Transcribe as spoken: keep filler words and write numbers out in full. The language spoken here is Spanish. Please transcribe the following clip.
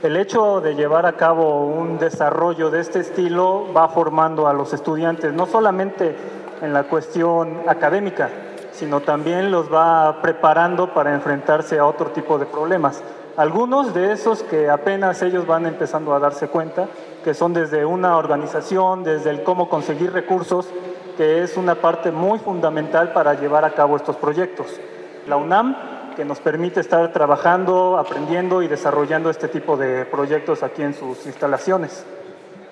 El hecho de llevar a cabo un desarrollo de este estilo va formando a los estudiantes, no solamente en la cuestión académica, sino también los va preparando para enfrentarse a otro tipo de problemas. Algunos de esos que apenas ellos van empezando a darse cuenta, que son desde una organización, desde el cómo conseguir recursos, que es una parte muy fundamental para llevar a cabo estos proyectos. La UNAM, que nos permite estar trabajando, aprendiendo y desarrollando este tipo de proyectos aquí en sus instalaciones.